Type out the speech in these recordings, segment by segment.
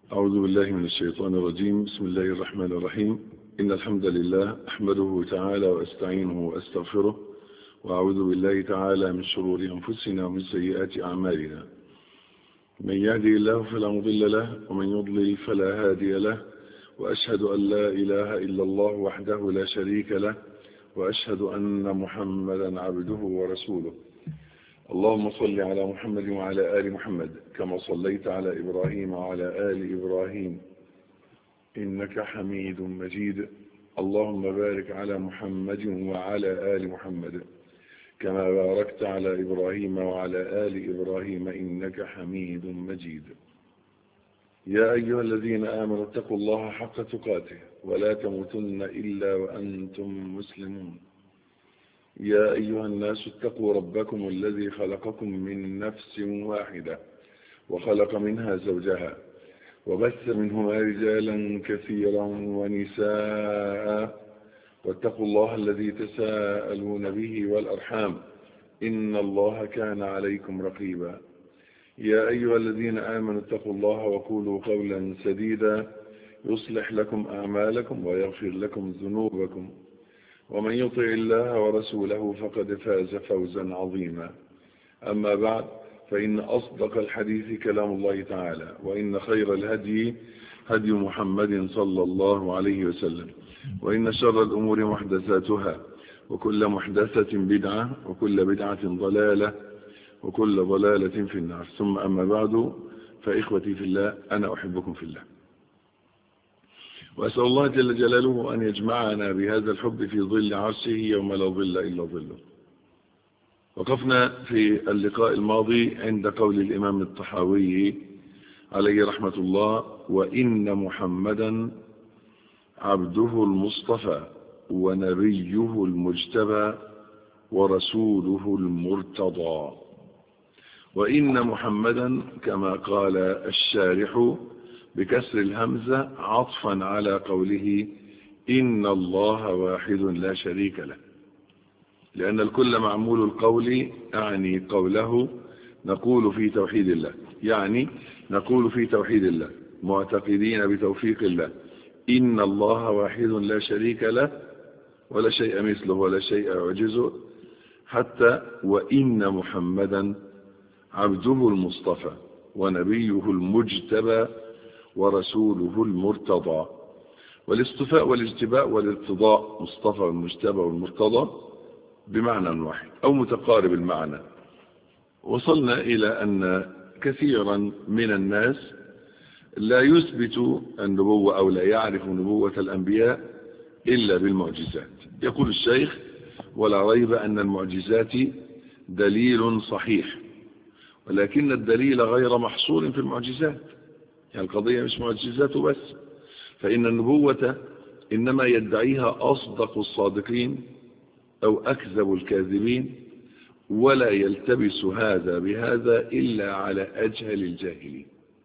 أعوذ بالله من الشيطان الرجيم. بسم الله الرحمن الرحيم. إن الحمد لله أحمده تعالى وأستعينه وأستغفره، وأعوذ بالله تعالى من شرور أنفسنا ومن سيئات أعمالنا. من يهدي الله فلا مضل له، ومن يضلل فلا هادي له، وأشهد أن لا إله إلا الله وحده لا شريك له، وأشهد أن محمدا عبده ورسوله. اللهم صل على محمد وعلى آل محمد كما صليت على إبراهيم وعلى آل إبراهيم إنك حميد مجيد. اللهم بارك على محمد وعلى آل محمد كما باركت على إبراهيم وعلى آل إبراهيم إنك حميد مجيد. يا أيها الذين آمنوا اتقوا الله حق تقاته ولا تموتن إلا وأنتم مسلمون. يا أيها الناس اتقوا ربكم الذي خلقكم من نفس واحدة وخلق منها زوجها وبث منهما رجالا كثيرا ونساء، واتقوا الله الذي تساءلون به والأرحام إن الله كان عليكم رقيبا. يا أيها الذين آمنوا اتقوا الله وقولوا قولا سديدا يصلح لكم أعمالكم ويغفر لكم ذنوبكم، ومن يطع الله ورسوله فقد فاز فوزا عظيما. أما بعد، فإن أصدق الحديث كلام الله تعالى، وإن خير الهدي هدي محمد صلى الله عليه وسلم، وإن شر الأمور محدثاتها، وكل محدثة بدعة، وكل بدعة ضلالة، وكل ضلالة في النار. ثم أما بعد، فإخوتي في الله، أنا أحبكم في الله، وأسأل الله جل جلاله أن يجمعنا بهذا الحب في ظل عرشه يوم لا ظل إلا ظله. وقفنا في اللقاء الماضي عند قول الإمام الطحاوي عليه رحمة الله: وإن محمدا عبده المصطفى ونبيه المجتبى ورسوله المرتضى. وإن محمدا كما قال الشارح بكسر الهمزة عطفا على قوله إن الله واحد لا شريك له، لأن الكل معمول القول، يعني قوله نقول في توحيد الله، يعني نقول في توحيد الله معتقدين بتوفيق الله إن الله واحد لا شريك له ولا شيء مثله ولا شيء يعجزه، حتى وإن محمدا عبده المصطفى ونبيه المجتبى ورسوله المرتضى. والاصطفاء والاجتباء والارتضاء، مصطفى والمجتبى والمرتضى، بمعنى واحد أو متقارب المعنى. وصلنا إلى أن كثيرا من الناس لا يثبت النبوة أو لا يعرف نبوة الأنبياء إلا بالمعجزات. يقول الشيخ: ولا ريب أن المعجزات دليل صحيح، ولكن الدليل غير محصور في المعجزات. يعني القضية مش معجزات بس، فإن النبوة إنما يدعيها أصدق الصادقين أو أكذب الكاذبين، ولا يلتبس هذا بهذا إلا على أجهل الجاهلين.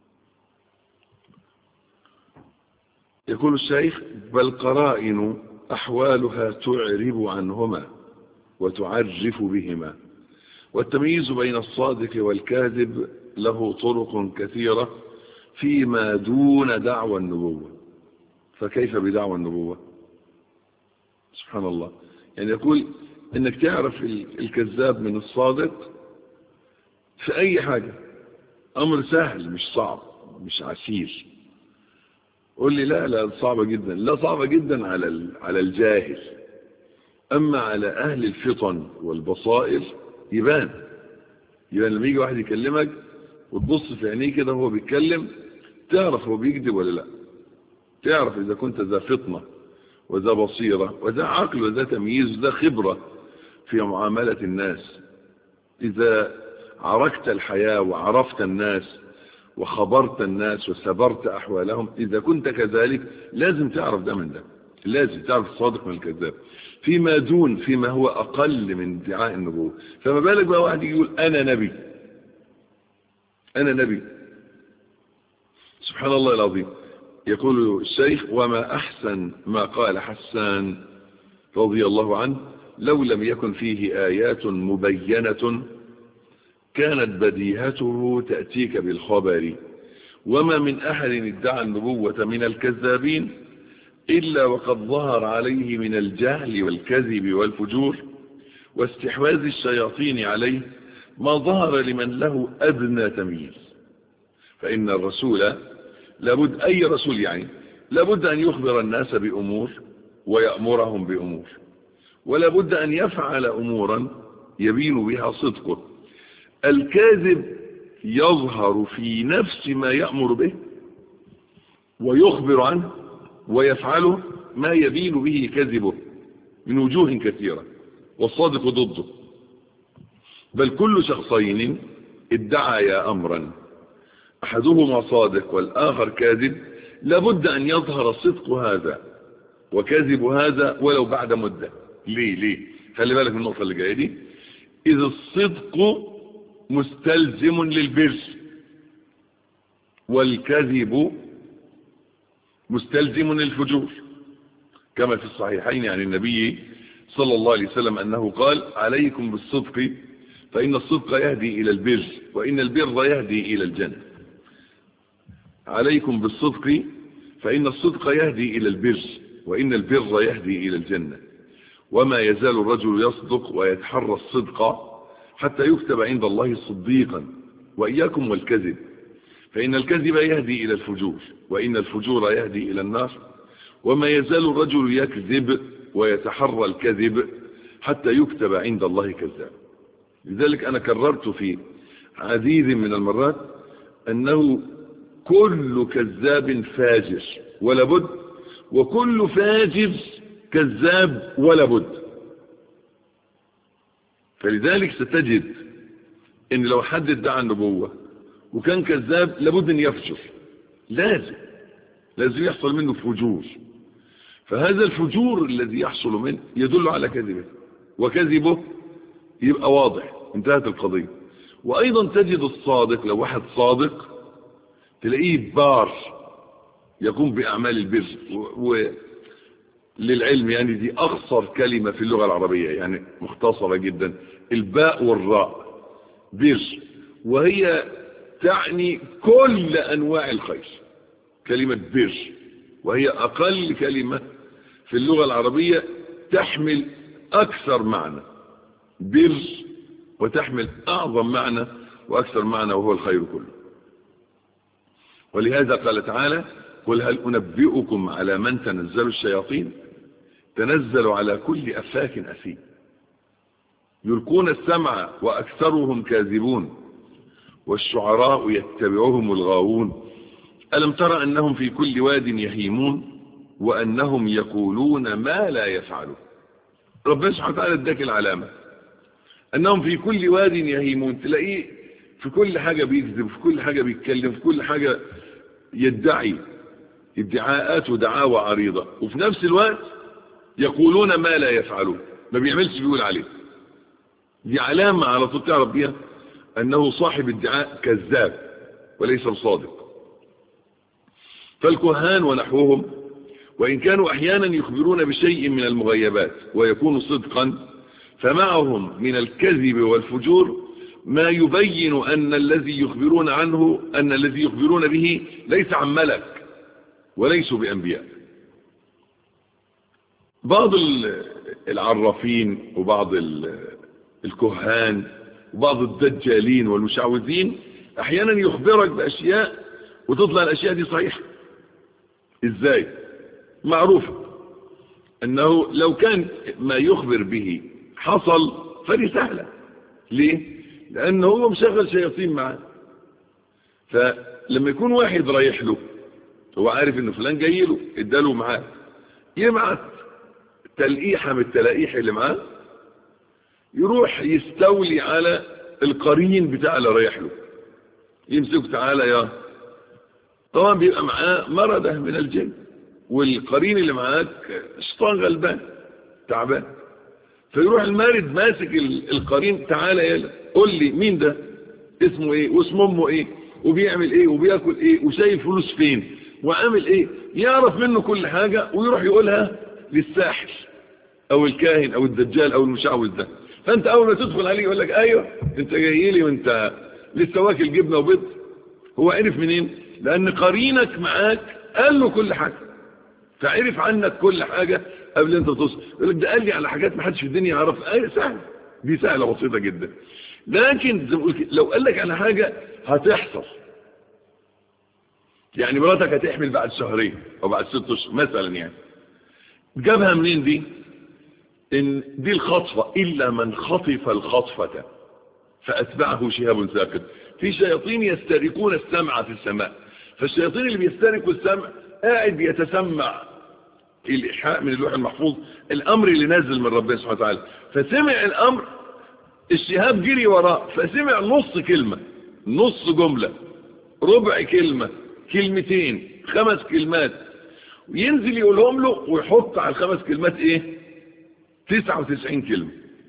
يقول الشيخ: بل قرائن أحوالها تعرب عنهما وتعرف بهما، والتمييز بين الصادق والكاذب له طرق كثيرة فيما دون دعوى النبوة. فكيف بدعوى النبوة؟ سبحان الله. يعني يقول انك تعرف الكذاب من الصادق في اي حاجة، امر سهل مش صعب مش عسير. قول لي لا صعبة جدا. لا، صعبة جدا على الجاهل، اما على اهل الفطن والبصائر يبان لما يجي واحد يكلمك وتبص في عينيه كده وهو بيتكلم، تعرف هو بيكذب ولا لا، تعرف اذا كنت ذا فطنة وذا بصيرة وذا عقل وذا تمييز وذا خبرة في معاملة الناس. إذا عرفت الحياة وعرفت الناس وخبرت الناس وسبرت أحوالهم، إذا كنت كذلك لازم تعرف ده من ده، لازم تعرف الصادق من الكذاب فيما دون، فيما هو أقل من ادعاء النبوة. فما بالك بقى واحد يقول أنا نبي، أنا نبي. سبحان الله العظيم. يقول الشيخ: وما أحسن ما قال حسان رضي الله عنه: لو لم يكن فيه آيات مبينة كانت بديهته تأتيك بالخبر، وما من أحد ادعى النبوة من الكذابين إلا وقد ظهر عليه من الجهل والكذب والفجور واستحواذ الشياطين عليه ما ظهر لمن له أدنى تمييز. فإن الرسول لابد، أي رسول يعني، لابد أن يخبر الناس بأمور ويأمرهم بأمور، ولابد أن يفعل أمورا يبين بها صدقه. الكاذب يظهر في نفس ما يأمر به ويخبر عنه ويفعله ما يبين به كذبه من وجوه كثيرة، والصادق ضده. بل كل شخصين ادعيا أمرا أحدهما صادق والآخر كاذب لابد أن يظهر صدق هذا وكذب هذا ولو بعد مدة. ليه؟ خلي بالك من النقطة اللي جاية دي. إذ الصدق مستلزم للبر والكذب مستلزم للفجور، كما في الصحيحين عن النبي صلى الله عليه وسلم أنه قال: عليكم بالصدق فإن الصدق يهدي إلى البر وإن البر يهدي إلى الجنة. عليكم بالصدق فإن الصدق يهدي إلى البر وإن البر يهدي إلى الجنة. وما يزال الرجل يصدق ويتحرى الصدق حتى يكتب عند الله صديقا. وإياكم والكذب فإن الكذب يهدي إلى الفجور وإن الفجور يهدي إلى النار. وما يزال الرجل يكذب ويتحرى الكذب حتى يكتب عند الله كذاب. لذلك أنا كررت في عديد من المرات أنه كل كذاب فاجر ولا بد، وكل فاجر كذاب ولا بد. فلذلك ستجد ان لو حد ادعى النبوة وكان كذاب لابد ان يفجر، لازم يحصل منه فجور. فهذا الفجور الذي يحصل منه يدل على كذبه، وكذبه يبقى واضح، انتهت القضية. وايضا تجد الصادق، لو واحد صادق تلاقيه بار يقوم باعمال البر. وللعلم يعني دي اخصر كلمة في اللغة العربية، يعني مختصرة جدا، الباء والراء، بر، وهي تعني كل انواع الخير. كلمة بر وهي اقل كلمة في اللغة العربية تحمل اكثر معنى، بر، وتحمل اعظم معنى واكثر معنى وهو الخير كله. ولهذا قال تعالى: قل هل انبئكم على من تنزل الشياطين؟ تنزل على كل افاك اثيم يلقون السمع واكثرهم كاذبون والشعراء يتبعهم الغاوون ألم تر أنهم في كل واد يهيمون وأنهم يقولون ما لا يفعلون. ربنا سبحانه وتعالى اداك العلامة أنهم في كل واد يهيمون، تلاقيه في كل حاجة بيكذب، في كل حاجة بيتكلم، في كل حاجة يدعي ادعاءات ودعاوى عريضة، وفي نفس الوقت يقولون ما لا يفعلون، ما بيعملش بيقول عليه. دي علامة على طول تعرف بيها أنه صاحب ادعاء كذاب وليس الصادق. فالكهان ونحوهم وإن كانوا أحيانا يخبرون بشيء من المغيبات ويكون صدقا، فمعهم من الكذب والفجور ما يبين أن الذي يخبرون عنه، أن الذي يخبرون به ليس عن ملك وليسوا بأنبياء. بعض العرافين وبعض الكهان وبعض الدجالين والمشعوذين أحيانا يخبرك بأشياء وتطلع الأشياء دي صحيحة. إزاي؟ معروفة أنه لو كان ما يخبر به حصل فدي سهلة. ليه؟ لأنه هو مشغل شياطين معاه. فلما يكون واحد رايح له، هو عارف أنه فلان جاي له، اداله معاه، يبعت تلقيحة من التلقيح اللي معاه، يروح يستولي على القرين بتاع اللي رايح له، يمسك تعالى يا، طبعا بيبقى معاه مردة من الجن، والقرين اللي معاك شيطان غلبان تعبان، فيروح المارد ماسك القرين، تعالى يلا قول لي مين ده، اسمه ايه واسم امه ايه وبيعمل ايه وبياكل ايه وشايل فلوس فين وعامل ايه، يعرف منه كل حاجة ويروح يقولها للساحر او الكاهن او الدجال او المشعوذ ده. فانت اول ما تدخل عليه يقول لك ايوه انت جاي لي وانت لسه واكل جبنه وبيض. هو عرف منين؟ لان قرينك معاك قال له كل حاجة، فعرف عنك كل حاجة قبل انت توصل. يقول لك ده قال لي على حاجات ما حدش في الدنيا يعرفها. ايه سهل، دي سهلة بسيطة جدا. لكن لو قال لك على حاجة هتحصل، يعني مراتك هتحمل بعد شهرين او بعد 6 اشهر مثلا، يعني جابها منين دي؟ ان دي الخطفة، الا من خطف الخطفة فاتبعه شهاب ثاقب. في شياطين يسترقون السمع في السماء، فالشياطين اللي بيسترقوا السمع قاعد يتسمع الإيحاء من اللوح المحفوظ، الامر اللي نازل من ربنا سبحانه وتعالى، فسمع الامر، الشهاب جري وراه فسمع نص كلمة، نص جملة، ربع كلمة، كلمتين، 5 كلمات، وينزل يقولهم له ويحط على ال5 كلمات ايه؟ 99 كلمة.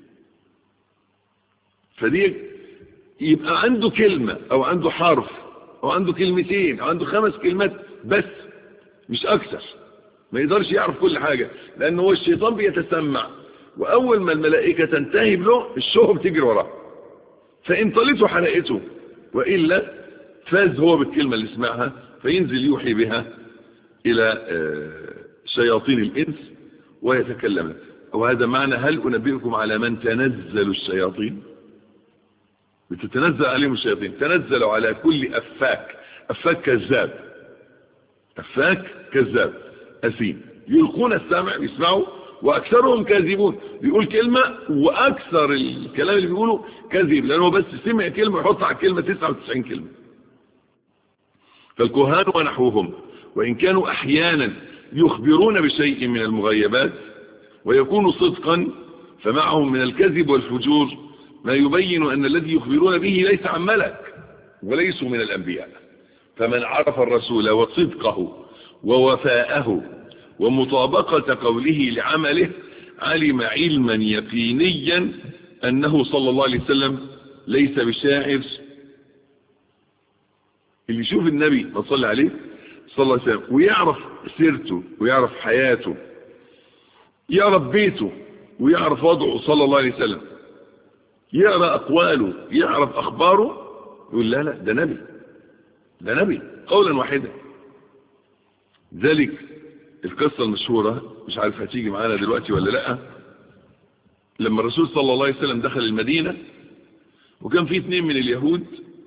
فدي يبقى عنده كلمة او عنده حرف او عنده كلمتين او عنده 5 كلمات بس، مش اكثر. ما يقدرش يعرف كل حاجة، لانه هو الشيطان بيتسمع، واول ما الملائكة تنتهب له الشهب تجري وراه، فان طلته حرقته، وإلا فاز هو بالكلمة اللي سمعها، فينزل يوحي بها الى شياطين الانس ويتكلم. وهذا معنى هل انبئكم على من تنزل الشياطين؟ بتتنزل عليهم الشياطين، تنزلوا على كل افاك، افاك كذاب، افاك كذاب اثيم، يلقون السمع يسمعوا واكثرهم كاذبون. بيقول كلمة واكثر الكلام اللي بيقوله كذب، لانه بس سمع كلمة يحط على الكلمة 99 كلمة. فالكهان ونحوهم وان كانوا احيانا يخبرون بشيء من المغيبات ويكون صدقا، فمعهم من الكذب والفجور ما يبين ان الذي يخبرون به ليس عن ملك وليسوا من الانبياء. فمن عرف الرسول وصدقه ووفاءه ومطابقة قوله لعمله علم علما يقينيا انه صلى الله عليه وسلم ليس بشاعر. اللي يشوف النبي ما صلى عليه صلى الله عليه وسلم ويعرف سيرته ويعرف حياته، يعرف بيته ويعرف وضعه صلى الله عليه وسلم، يقرأ أقواله، يعرف أخباره، يقول لا ده نبي، ده نبي قولا واحدا. ذلك القصة المشهورة، مش عارف هتيجي معانا دلوقتي ولا لا، لما الرسول صلى الله عليه وسلم دخل المدينة وكان في 2 من اليهود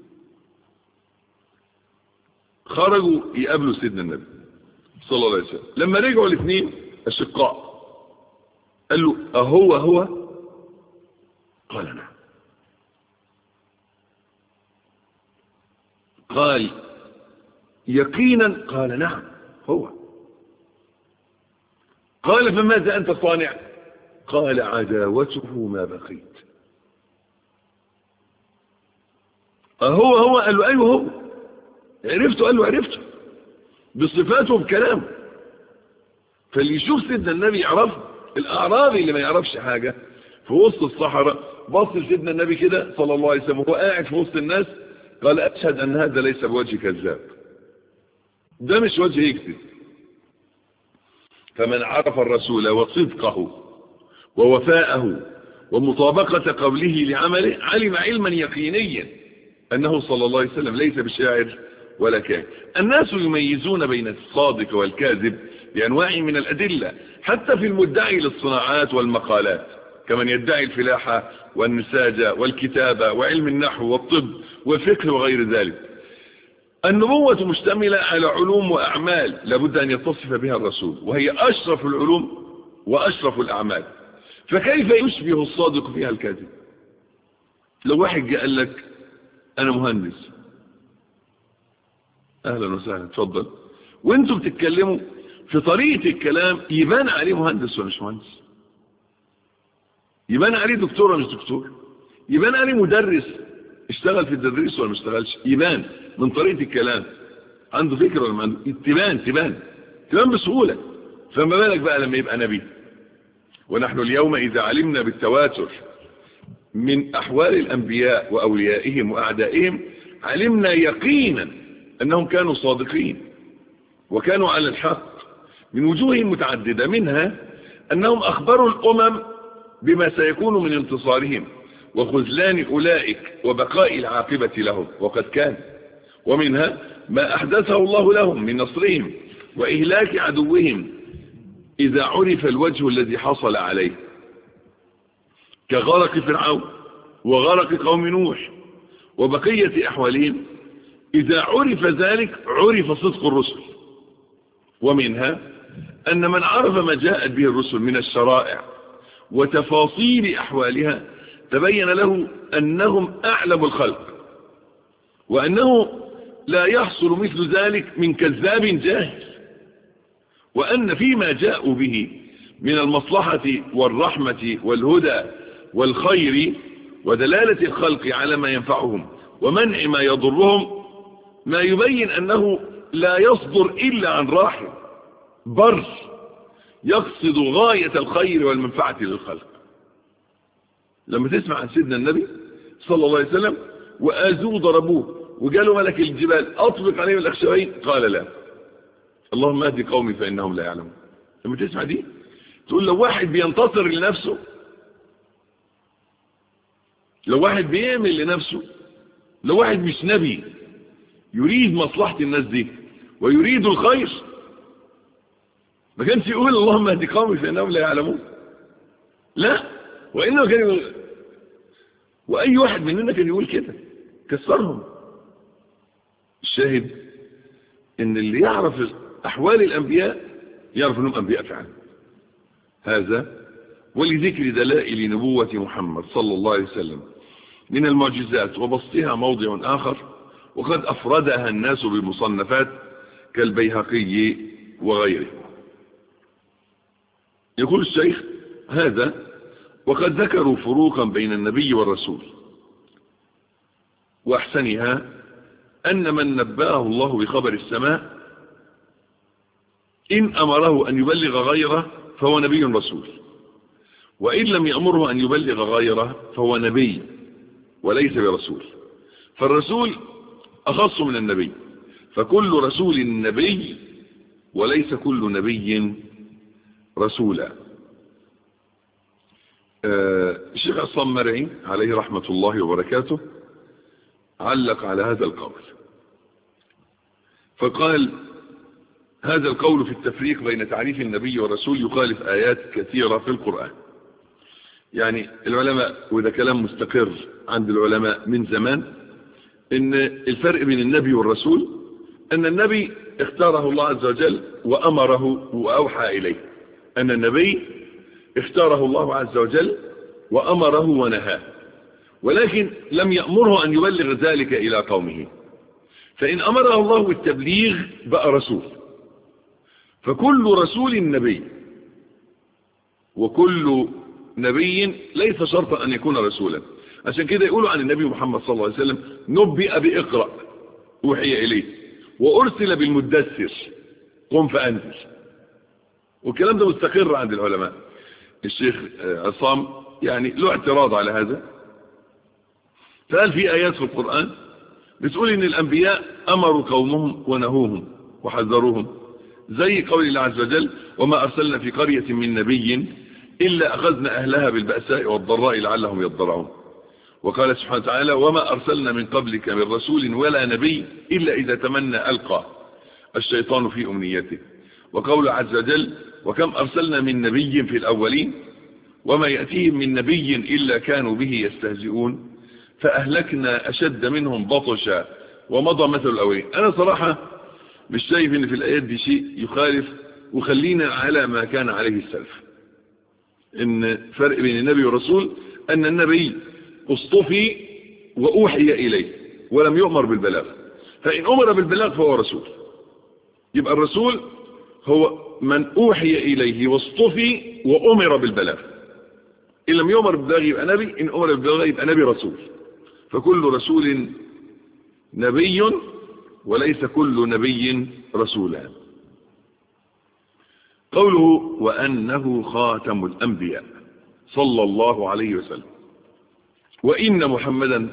خرجوا يقابلوا سيدنا النبي صلى الله عليه وسلم. لما رجعوا ال2 أشقاء قال له أهو؟ قال نعم. قال يقينا؟ قال نعم هو. قال فماذا أنت صانع؟ قال عداوته ما بقيت. أهو؟ قال له أيوه هو. عرفته؟ قال له عرفته بصفاته بكلامه. فاللي يشوف سيدنا النبي يعرفه. الأعرابي اللي ما يعرفش حاجة في وسط الصحراء بص لسيدنا النبي كده صلى الله عليه وسلم وهو قاعد في وسط الناس، قال أشهد أن هذا ليس بوجه كذاب، ده مش وجه يكذب. فمن عرف الرسول وصدقه ووفاءه ومطابقة قوله لعمله علم علما يقينيا أنه صلى الله عليه وسلم ليس بشاعر ولا كاهن. الناس يميزون بين الصادق والكاذب بأنواع من الأدلة، حتى في المدعي للصناعات والمقالات، كمن يدعي الفلاحة والنساجة والكتابة وعلم النحو والطب والفقه وغير ذلك. النبوة مشتملة على علوم وأعمال لابد أن يتصف بها الرسول، وهي أشرف العلوم وأشرف الأعمال، فكيف يشبه الصادق فيها الكاذب؟ لو واحد جاء قال لك أنا مهندس، أهلا وسهلا اتفضل، وانتم بتتكلموا في طريقة الكلام يبان عليه مهندس ولا مش مهندس، يبان عليه دكتور ولا مش دكتور، يبان عليه مدرس اشتغل في التدريس ولا مش اشتغلش، يبان من طريقة الكلام عنده فكرة ولا ما عنده، تبان بسهولة. فما بالك بقى لما يبقى نبي؟ ونحن اليوم إذا علمنا بالتواتر من أحوال الأنبياء وأوليائهم وأعدائهم علمنا يقينا أنهم كانوا صادقين وكانوا على الحق من وجوه متعددة، منها أنهم أخبروا الأمم بما سيكون من انتصارهم وخذلان أولئك وبقاء العاقبة لهم، وقد كان. ومنها ما أحدثه الله لهم من نصرهم وإهلاك عدوهم إذا عرف الوجه الذي حصل عليه، كغرق فرعون وغرق قوم نوح وبقية أحوالهم. إذا عرف ذلك عرف صدق الرسل. ومنها أن من عرف ما جاءت به الرسل من الشرائع وتفاصيل أحوالها تبين له أنهم أعلم الخلق، وأنه لا يحصل مثل ذلك من كذاب جاهل، وأن فيما جاءوا به من المصلحة والرحمة والهدى والخير ودلالة الخلق على ما ينفعهم ومنع ما يضرهم ما يبين أنه لا يصدر إلا عن راحم بر يقصد غاية الخير والمنفعة للخلق. لما تسمع عن سيدنا النبي صلى الله عليه وسلم وآذوه ضربوه وقالوا ملك الجبال أطلق عليهم الأخشبين، قال لا، اللهم اهد قومي فإنهم لا يعلمون. لما تسمع دي تقول لو واحد بينتصر لنفسه، لو واحد بيعمل لنفسه، لو واحد مش نبي يريد مصلحة الناس دي ويريد الخير، ما كانش يقول اللهم اهد قومي فإنهم لا يعلمون. لا، وإنه كان يقول، وأي واحد مننا كان يقول كده، كسرهم. الشاهد إن اللي يعرف أحوال الأنبياء يعرف أنهم أنبياء فعلا. هذا ولذكر دلائل نبوة محمد صلى الله عليه وسلم من المعجزات وبسطها موضع آخر، وقد أفردها الناس بالمصنفات كالبيهقي وغيره. يقول الشيخ هذا وقد ذكروا فروقا بين النبي والرسول، وأحسنها أن من نبأه الله بخبر السماء إن أمره أن يبلغ غيره فهو نبي رسول، وإن لم يأمره أن يبلغ غيره فهو نبي وليس برسول. فالرسول أخص من النبي، فكل رسول نبي وليس كل نبي رسولا. الشيخ عصام مرعي عليه رحمة الله وبركاته علق على هذا القول فقال: هذا القول في التفريق بين تعريف النبي والرسول يخالف آيات كثيرة في القرآن. يعني العلماء، وده كلام مستقر عند العلماء من زمان، ان الفرق بين النبي والرسول ان النبي اختاره الله عز وجل وأمره وأوحى إليه، أن النبي اختاره الله عز وجل وأمره ونهاه، ولكن لم يأمره أن يبلغ ذلك إلى قومه. فإن أمره الله بالتبليغ بقى رسول. فكل رسول نبي، وكل نبي ليس شرطا أن يكون رسولا. عشان كده يقولوا عن النبي محمد صلى الله عليه وسلم: نبئ بإقرأ أوحي إليه، وأرسل بالمدثر قم فأنذر. والكلام ده مستقر عند العلماء. الشيخ عصام يعني له اعتراض على هذا، فقال في آيات في القرآن بتقول إن الأنبياء أمروا قومهم ونهوهم وحذروهم، زي قول الله عز وجل: وما أرسلنا في قرية من نبي إلا أخذنا أهلها بالبأساء والضراء لعلهم يضرعون. وقال سبحانه وتعالى: وما أرسلنا من قبلك من رسول ولا نبي إلا إذا تمنى ألقى الشيطان في أمنيته. وقول عز وجل: وكم أرسلنا من نبي في الأولين وما يأتيهم من نبي إلا كانوا به يستهزئون فأهلكنا أشد منهم بطشا ومضى مثل الأولين. أنا صراحة مش شايف إن في الآيات دي شيء يخالف، وخلينا على ما كان عليه السلف. إن فرق بين النبي والرسول أن النبي اصطفي وأوحي إليه ولم يؤمر بالبلاغ، فإن أمر بالبلاغ فهو رسول. يبقى الرسول هو من أوحي إليه واصطفي وأمر بالبلاغ. إن لم يؤمر بالبلاغ يبقى نبي، إن أمر بالبلاغ يبقى نبي رسول. فكل رسول نبي وليس كل نبي رسولا. قوله: وأنه خاتم الأنبياء صلى الله عليه وسلم، وإن محمدا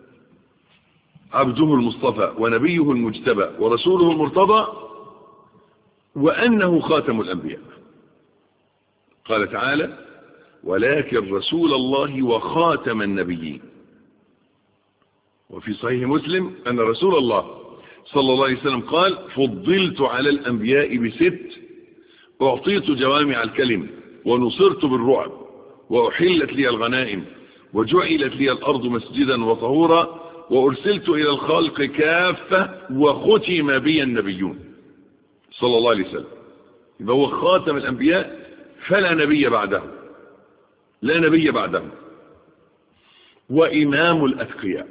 عبده المصطفى ونبيه المجتبى ورسوله المرتضى، وأنه خاتم الأنبياء. قال تعالى: ولكن رسول الله وخاتم النبيين. وفي صحيح مسلم أن رسول الله صلى الله عليه وسلم قال: فضلت على الأنبياء ب6: أعطيت جوامع الكلم، ونصرت بالرعب، وأحلت لي الغنائم، وجعلت لي الأرض مسجدا وطهورا، وأرسلت إلى الخلق كافة، وختم بي النبيون. صلى الله عليه وسلم. يبقى هو خاتم الأنبياء، فلا نبي بعده، لا نبي بعده. وإمام الأتقياء.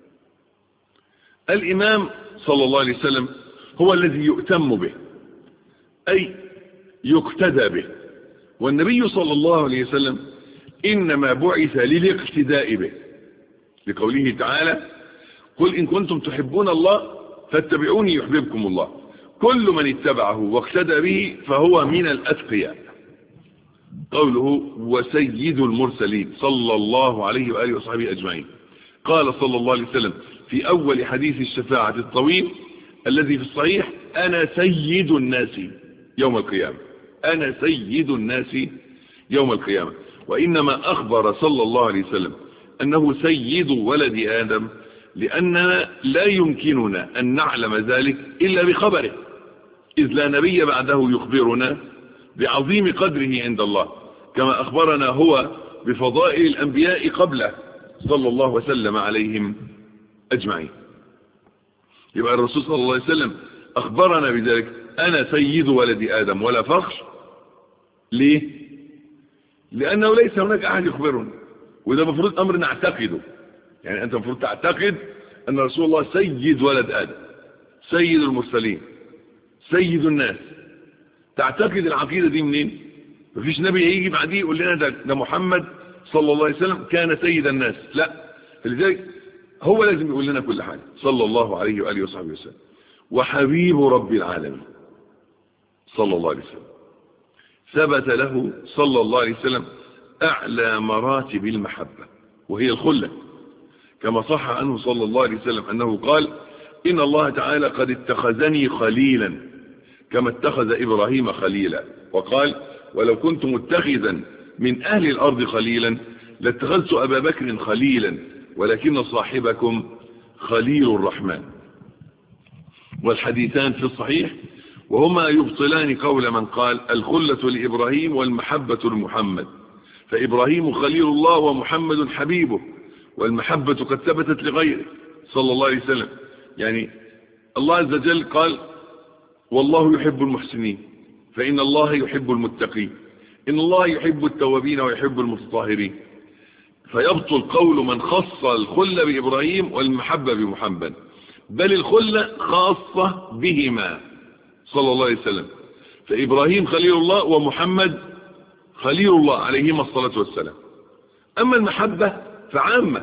الإمام صلى الله عليه وسلم هو الذي يؤتم به، أي يقتدى به. والنبي صلى الله عليه وسلم إنما بعث للاقتداء به، لقوله تعالى: قل إن كنتم تحبون الله فاتبعوني يحببكم الله. كل من اتبعه واقتدى به فهو من الأتقياء. قوله: وسيد المرسلين صلى الله عليه وآله وصحبه أجمعين. قال صلى الله عليه وسلم في أول حديث الشفاعة الطويل الذي في الصحيح: أنا سيد الناس يوم القيامة. أنا سيد الناس يوم القيامة. وإنما أخبر صلى الله عليه وسلم أنه سيد ولد آدم لأننا لا يمكننا أن نعلم ذلك إلا بخبره، إذ لا نبي بعده يخبرنا بعظيم قدره عند الله، كما أخبرنا هو بفضائل الأنبياء قبله صلى الله وسلم عليهم أجمعين. يبقى الرسول صلى الله عليه وسلم أخبرنا بذلك: أنا سيد ولد آدم ولا فخر. ليه؟ لأنه ليس هناك أحد يخبرنا، وده مفروض أمر نعتقده. يعني أنت مفروض تعتقد أن رسول الله سيد ولد آدم، سيد المرسلين، سيد الناس. تعتقد العقيدة دي منين؟ مفيش نبي يجي بعديه يقول لنا ده محمد صلى الله عليه وسلم كان سيد الناس. لا، فلذلك هو لازم يقول لنا كل حاجة صلى الله عليه وآله وصحبه وسلم. وحبيب رب العالمين صلى الله عليه وسلم. ثبت له صلى الله عليه وسلم أعلى مراتب المحبة، وهي الخلة، كما صح عنه صلى الله عليه وسلم أنه قال: إن الله تعالى قد اتخذني خليلا كما اتخذ إبراهيم خليلا. وقال: ولو كنت متخذا من أهل الأرض خليلا لاتخذت أبا بكر خليلا، ولكن صاحبكم خليل الرحمن. والحديثان في الصحيح، وهما يبطلان قول من قال: الخلة لإبراهيم والمحبة لمحمد، فإبراهيم خليل الله ومحمد حبيبه، والمحبة قد ثبتت لغيره صلى الله عليه وسلم. يعني الله عز وجل قال: والله يحب المحسنين، فإن الله يحب المتقين، إن الله يحب التوابين ويحب المتطهرين. فيبطل قول من خص الخلة بإبراهيم والمحبة بمحمد، بل الخلة خاصة بهما صلى الله عليه وسلم. فإبراهيم خليل الله ومحمد خليل الله عليهما الصلاة والسلام. أما المحبة فعامة،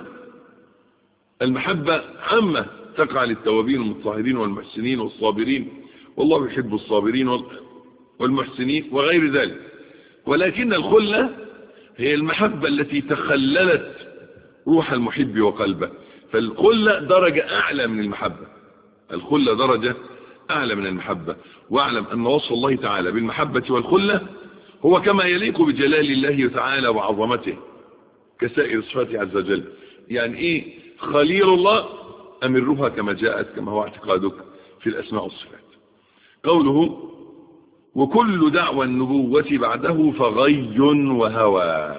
المحبة عامة تقع للتوابين والمتطهرين والمحسنين والصابرين، والله يحب الصابرين والمحسنين وغير ذلك. ولكن الخلة هي المحبة التي تخللت روح المحب وقلبه. فالخلة درجة أعلى من المحبة، الخلة درجة أعلى من المحبة. واعلم أن وصف الله تعالى بالمحبة والخلة هو كما يليق بجلال الله تعالى وعظمته كسائر صفاته عز وجل. يعني إيه خليل الله؟ أمرها كما جاءت، كما هو اعتقادك في الأسماء والصفات. قوله: وكل دعوى النبوة بعده فغي وهوى.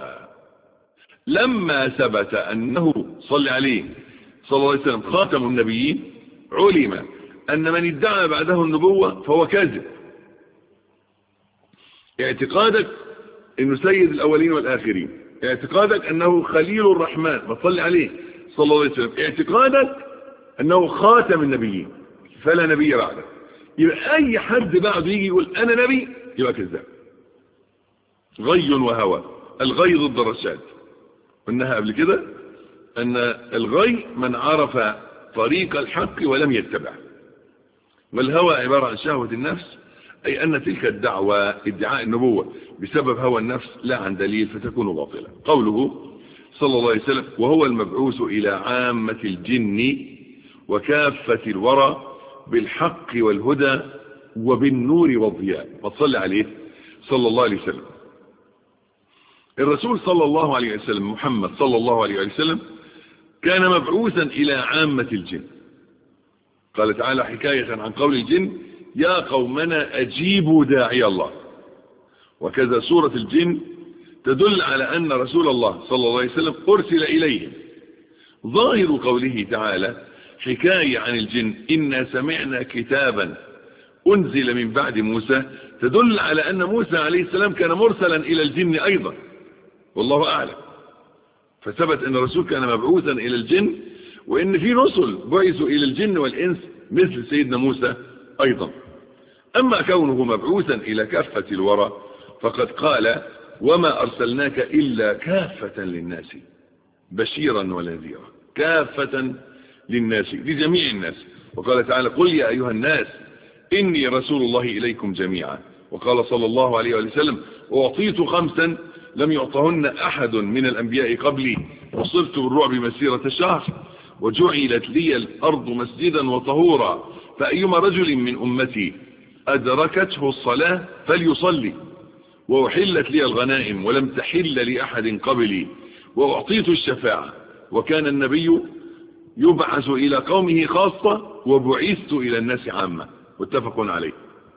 لما ثبت أنه صلى عليه صلى الله عليه وسلم خاتم النبيين، علم أن من ادعى بعده النبوة فهو كاذب. اعتقادك أنه سيد الأولين والآخرين، اعتقادك أنه خليل الرحمن ما تصلي عليه صلى الله عليه وسلم، اعتقادك أنه خاتم النبيين فلا نبي بعده. يبقى أي حد بعده يجي يقول أنا نبي يبقى كذاب. غي وهوى. الغي ضد الرشاد، قلناها قبل كده أن الغي من عرف طريق الحق ولم يتبعه، والهوى عبارة عن شهوة النفس، أي أن تلك الدعوة ادعاء النبوة بسبب هوى النفس لا عن دليل فتكون باطلة. قوله صلى الله عليه وسلم: وهو المبعوث إلى عامة الجن وكافة الورى بالحق والهدى وبالنور والضياء. فصلى عليه صلى الله عليه وسلم. الرسول صلى الله عليه وسلم محمد صلى الله عليه وسلم كان مبعوثا إلى عامة الجن، قال تعالى حكاية عن قول الجن يا قومنا أجيبوا داعي الله. وكذا سورة الجن تدل على أن رسول الله صلى الله عليه وسلم أرسل إليهم. ظاهر قوله تعالى حكاية عن الجن إنا سمعنا كتابا أنزل من بعد موسى تدل على أن موسى عليه السلام كان مرسلا إلى الجن أيضا، والله أعلم. فثبت أن الرسول كان مبعوثا إلى الجن، وإن في رسل بعثوا إلى الجن والإنس مثل سيدنا موسى أيضا. أما كونه مبعوثا إلى كافة الورى فقد قال وما أرسلناك إلا كافة للناس بشيرا ونذيرا، كافة للناس لجميع الناس. وقال تعالى قل يا أيها الناس إني رسول الله إليكم جميعا. وقال صلى الله عليه وسلم أعطيت 5 لم يعطهن أحد من الأنبياء قبلي وصرت بالرعب مسيرة شهر وجعلت لي الأرض مسجدا وطهورا فأيما رجل من أمتي أدركته الصلاة فليصلي وأحلت لي الغنائم ولم تحل لأحد قبلي وأعطيت الشفاعة وكان النبي يبعث إلى قومه خاصة وبعثت إلى الناس عامة. متفق عليه.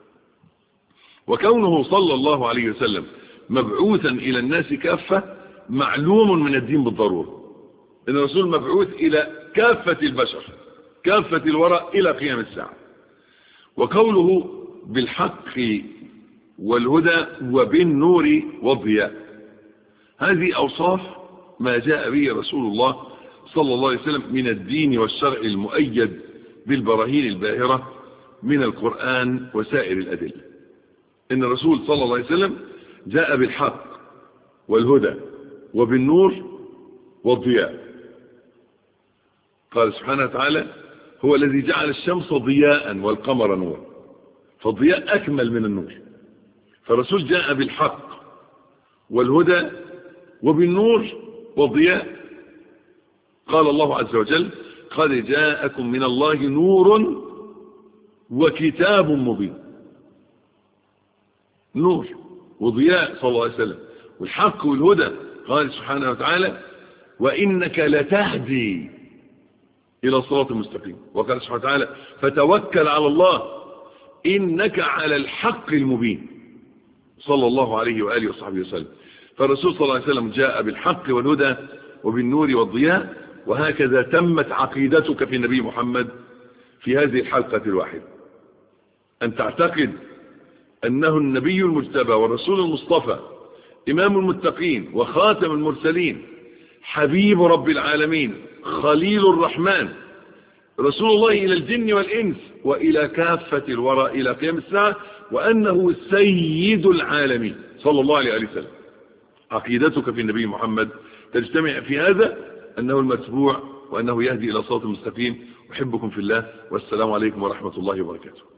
وكونه صلى الله عليه وسلم مبعوثا إلى الناس كافة معلوم من الدين بالضرورة، إن الرسول مبعوث إلى كافة البشر كافة الورى إلى قيام الساعة. وقوله بالحق والهدى وبالنور والضياء، هذه أوصاف ما جاء به رسول الله صلى الله عليه وسلم من الدين والشرع المؤيد بالبراهين الباهرة من القرآن وسائر الأدلة. إن الرسول صلى الله عليه وسلم جاء بالحق والهدى وبالنور والضياء. قال سبحانه وتعالى هو الذي جعل الشمس ضياء والقمر نورا، فالضياء أكمل من النور. فالرسول جاء بالحق والهدى وبالنور والضياء. قال الله عز وجل قد جاءكم من الله نور وكتاب مبين. نور وضياء صلى الله عليه وسلم والحق والهدى. قال سبحانه وتعالى وإنك لتهدي إلى الصراط المستقيم. وقال سبحانه وتعالى فتوكل على الله إنك على الحق المبين صلى الله عليه وآله وصحبه وسلم. فالرسول صلى الله عليه وسلم جاء بالحق والهدى وبالنور والضياء. وهكذا تمت عقيدتك في النبي محمد في هذه الحلقة الواحدة، أن تعتقد أنه النبي المجتبى والرسول المصطفى إمام المتقين وخاتم المرسلين حبيب رب العالمين خليل الرحمن رسول الله إلى الجن والإنس وإلى كافة الورى إلى قيام الساعة، وأنه سيد العالمين صلى الله عليه وسلم. عقيدتك في النبي محمد تجتمع في هذا، أنه المتبوع وأنه يهدي إلى صراط المستقيم. أحبكم في الله، والسلام عليكم ورحمة الله وبركاته.